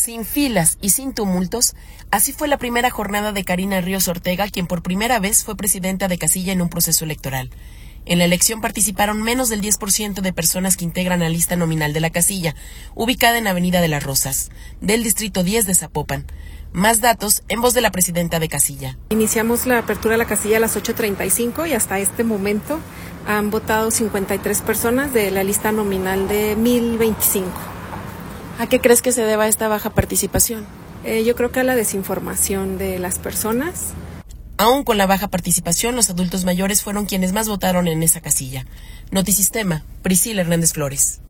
Sin filas y sin tumultos, así fue la primera jornada de Karina Ríos Ortega, quien por primera vez fue presidenta de casilla en un proceso electoral. En la elección participaron menos del 10% de personas que integran la lista nominal de la casilla, ubicada en Avenida de las Rosas, del distrito 10 de Zapopan. Más datos en voz de la presidenta de casilla. Iniciamos la apertura de la casilla a las 8:35 y hasta este momento han votado 53 personas de la lista nominal de 1025. ¿A qué crees que se deba esta baja participación? Yo creo que a la desinformación de las personas. Aún con la baja participación, los adultos mayores fueron quienes más votaron en esa casilla. Notisistema, Priscila Hernández Flores.